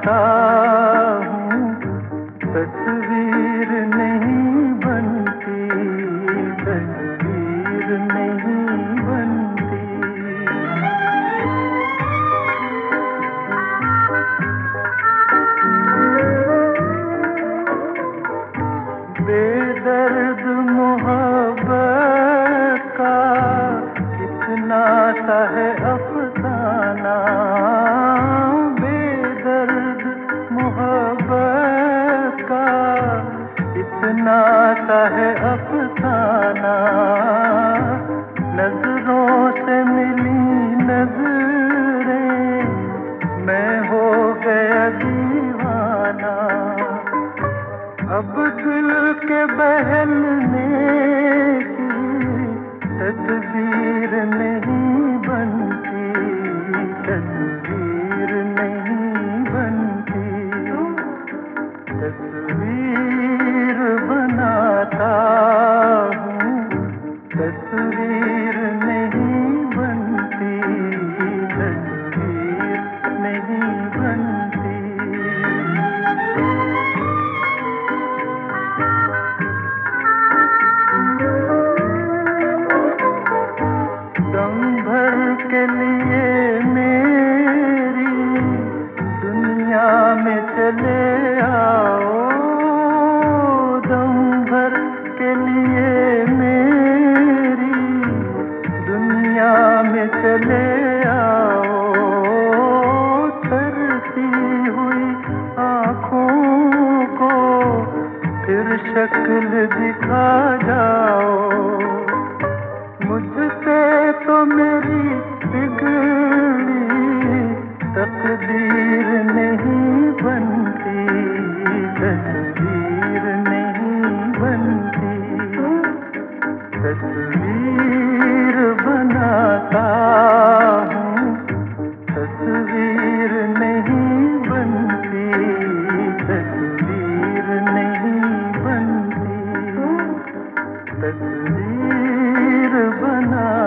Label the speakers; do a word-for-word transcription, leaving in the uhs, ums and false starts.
Speaker 1: बनाता हूँ, तस्वीर नहीं बनती, तस्वीर नहीं बनती। बेदर्द मोहब्बत का इतना सा है अफसाना, बेदर्द मोहब्बत का इतना सा है अफसाना। नजरों से मिली नजरें, मैं हो गया दीवाना। अब दिल के बहलने की तस्वीर नहीं बनती, तस्वीर नहीं बनती। तस्वीर बनाता हूँ, तस्वीर नहीं बनती, तस्वीर नहीं बनती। दम भर के लिए मेरी दुनिया में चले आओ, दम भर के लिए मेरी दुनिया में चले आओ। तरसी हुई आँखों को फिर शक्ल दिखा जाओ। मुझसे तो मेरी बिगड़ी तकदीर नहीं बनती, तस्वीर नहीं बनती। तस्वीर बनाता हूँ, तस्वीर नहीं बनती, तस्वीर नहीं बनती। तस्वीर बना